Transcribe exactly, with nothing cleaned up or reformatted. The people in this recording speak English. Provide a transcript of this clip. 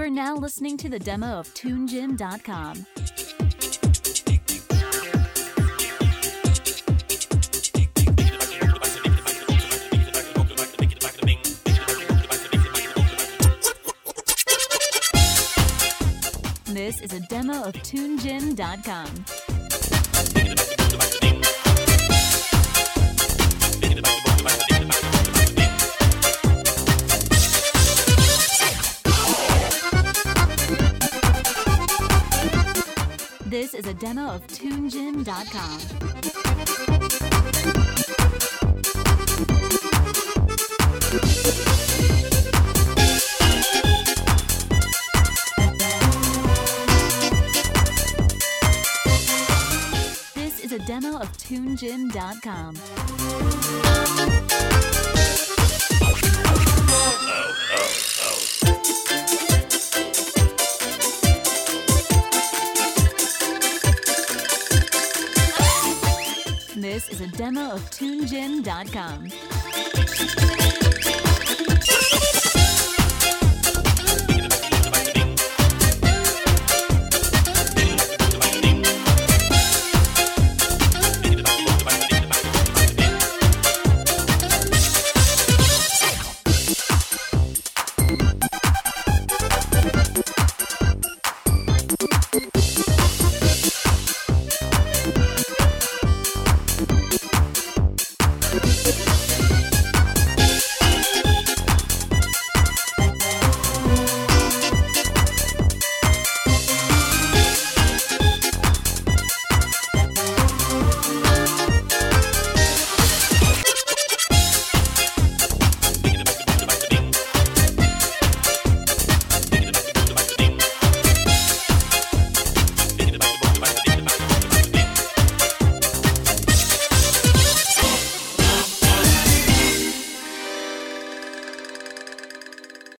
are now listening to the demo of Tune Gym dot com. This is a demo of Tune Gym dot com. This is a demo of Tune Gym dot com. This is a demo of Tune Gym dot com. This is a demo of Tune Gym dot com.